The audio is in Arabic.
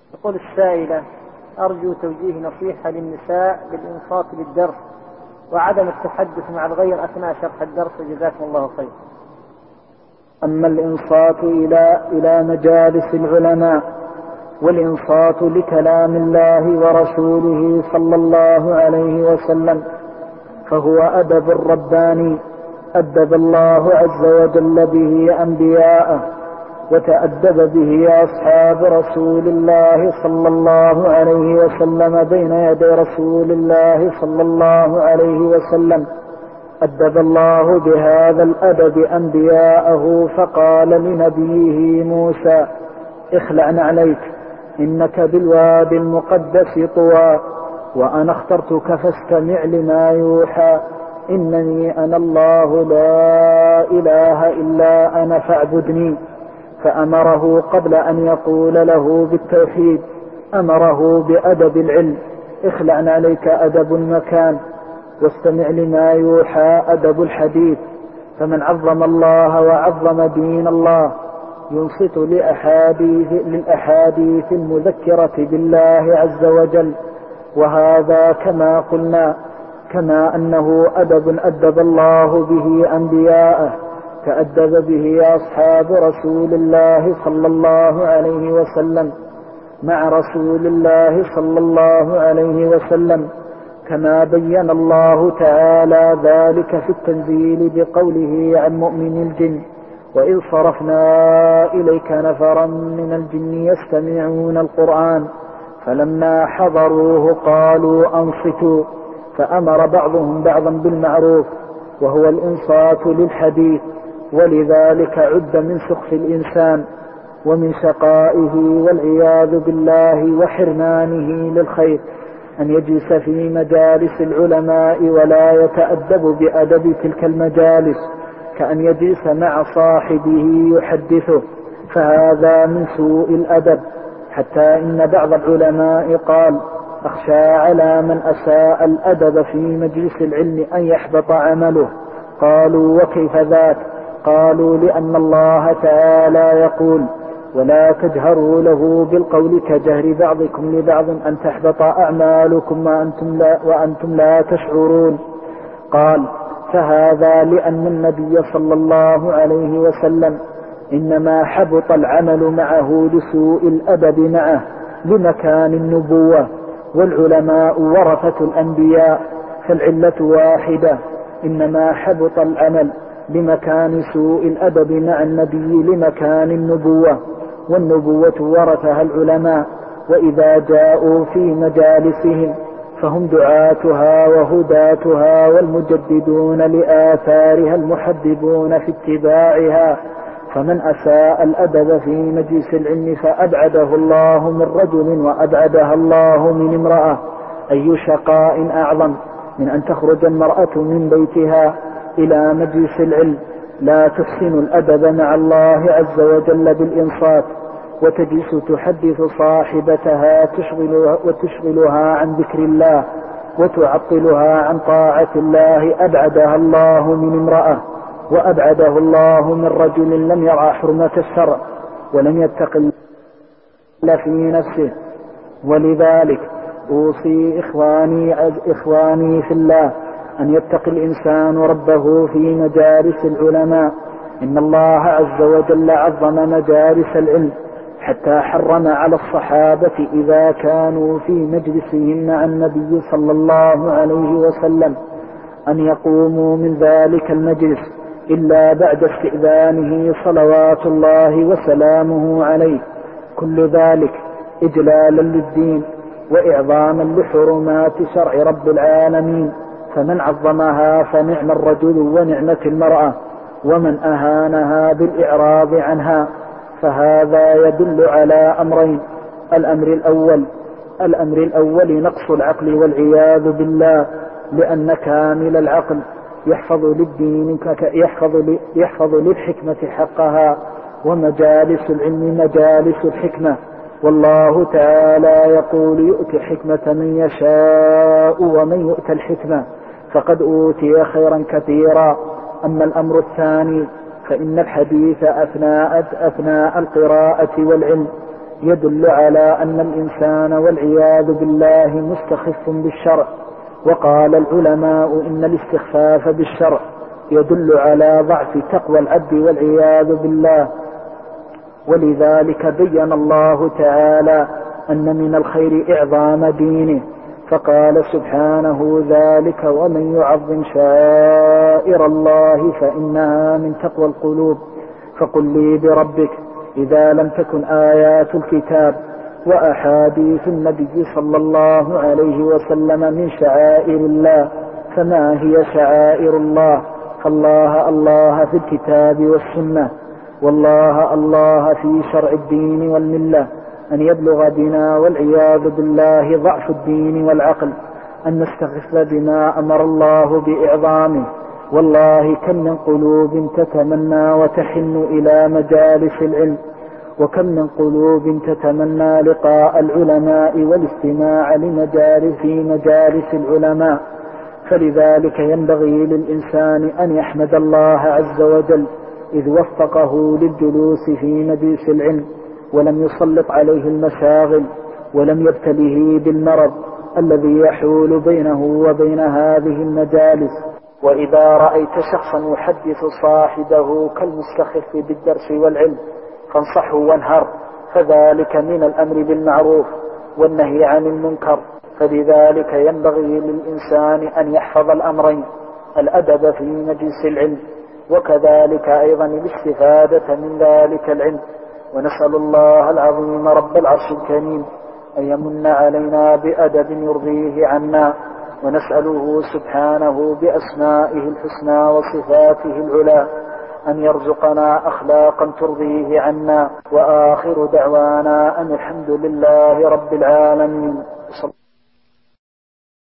يقول السائلة: أرجو توجيه نصيحة للنساء بالإنصات للدرس وعدم التحدث مع الغير أثناء شرح الدرس، وجزاكم الله خير. أما الإنصات إلى مجالس العلماء والإنصات لكلام الله ورسوله صلى الله عليه وسلم فهو أدب رباني أدب الله عز وجل به أنبياءه، وتأدب به أصحاب رسول الله صلى الله عليه وسلم بين يدي رسول الله صلى الله عليه وسلم. أدب الله بهذا الأدب أنبياءه، فقال لنبيه موسى: اخلع عليك إنك بالوادي المقدس طوى وأنا اخترتك فاستمع لما يوحى إنني أنا الله لا إله إلا أنا فاعبدني. فأمره قبل أن يقول له بالتوحيد أمره بأدب العلم: اخلع عليك أدب المكان، واستمع لما يوحى أدب الحديث. فمن عظم الله وعظم دين الله ينصت للأحاديث المذكرة بالله عز وجل. وهذا كما قلنا كما أنه أدب أدب الله به أنبياءه تأدب به أصحاب رسول الله صلى الله عليه وسلم مع رسول الله صلى الله عليه وسلم، كما بين الله تعالى ذلك في التنزيل بقوله عن مؤمن الجن: وإذ صرفنا إليك نفرا من الجن يستمعون القرآن فلما حضروه قالوا أنصتوا، فأمر بعضهم بعضا بالمعروف وهو الإنصات للحديث. ولذلك عد من سخف الإنسان ومن شقائه والعياذ بالله وحرمانه للخير أن يجلس في مجالس العلماء ولا يتأدب بأدب تلك المجالس، كأن يجلس مع صاحبه يحدثه، فهذا من سوء الأدب. حتى إن بعض العلماء قال: أخشى على من أساء الأدب في مجلس العلم أن يحبط عمله. قالوا: وكيف ذاك؟ قالوا: لأن الله تعالى يقول: ولا تجهروا له بالقول كجهر بعضكم لبعض أن تحبط أعمالكم وأنتم لا تشعرون. قال: فهذا لأن النبي صلى الله عليه وسلم إنما حبط العمل معه لسوء الأدب معه لمكان النبوة، والعلماء ورثة الأنبياء، فالعلة واحدة: إنما حبط العمل لمكان سوء الأدب مع النبي لمكان النبوة، والنبوة ورثها العلماء، وإذا جاءوا في مجالسهم فهم دعاتها وهداتها والمجددون لآثارها المحببون في اتباعها. فمن أساء الأدب في مجلس العلم فأبعده الله من رجل وأبعدها الله من امرأة. أي شقاء أعظم من أن تخرج المرأة من بيتها إلى مجلس العلم لا تحسن الأدب مع الله عز وجل بالإنصات، وتجلس تحدث صاحبتها وتشغلها عن ذكر الله وتعطلها عن طاعة الله. أبعدها الله من امرأة، وأبعده الله من رجل لم يرى حرمة الشرع ولم يتق الله في نفسه. ولذلك أوصي إخواني في الله أن يتقي الإنسان ربه في مجالس العلماء. إن الله عز وجل عظم مجالس العلم حتى حرم على الصحابة إذا كانوا في مجلسهم مع النبي صلى الله عليه وسلم أن يقوموا من ذلك المجلس إلا بعد استئذانه صلوات الله وسلامه عليه. كل ذلك إجلالا للدين وإعظاما لحرمات شرع رب العالمين، فمن عظمها فنعم الرجل ونعمة المرأة، ومن أهانها بالإعراض عنها فهذا يدل على أمرين: الأمر الأول نقص العقل والعياذ بالله، لأن كامل العقل يحفظ للدين يحفظ للحكمة حقها، ومجالس العلم مجالس الحكمة. والله تعالى يقول: يؤتي الحكمة من يشاء ومن يؤت الحكمة فقد أوتي خيرا كثيرا. أما الأمر الثاني فإن الحديث أثناء القراءة والعلم يدل على أن الإنسان والعياذ بالله مستخف بالشرع. وقال العلماء إن الاستخفاف بالشرع يدل على ضعف تقوى العبد والعياذ بالله. ولذلك بين الله تعالى أن من الخير إعظام دينه، فقال سبحانه: ذلك ومن يعظم شعائر الله فإنها من تقوى القلوب. فقل لي بربك إذا لم تكن آيات الكتاب وأحاديث النبي صلى الله عليه وسلم من شعائر الله، فما هي شعائر الله؟ فالله الله في الكتاب والسنة، والله الله في شرع الدين والملة. أن يبلغ بنا والعياذ بالله ضعف الدين والعقل أن نستخف بما أمر الله بإعظامه. والله كم من قلوب تتمنى وتحن إلى مجالس العلم، وكم من قلوب تتمنى لقاء العلماء والاستماع في مجالس العلماء. فلذلك ينبغي للإنسان أن يحمد الله عز وجل إذ وفقه للجلوس في مجلس العلم، ولم يسلط عليه المشاغل، ولم يبتله بالمرض الذي يحول بينه وبين هذه المجالس. وإذا رأيت شخصا يحدث صاحبه كالمستخف بالدرس والعلم فانصحه وانهر، فذلك من الأمر بالمعروف والنهي عن المنكر. فلذلك ينبغي للإنسان أن يحفظ الأمرين: الأدب في مجلس العلم، وكذلك أيضا الاستفادة من ذلك العلم. ونسأل الله العظيم رب العرش الكريم أن يمن علينا بأدب يرضيه عنا، ونسأله سبحانه بأسمائه الحسنى وصفاته العلى أن يرزقنا أخلاقا ترضيه عنا. وآخر دعوانا أن الحمد لله رب العالمين.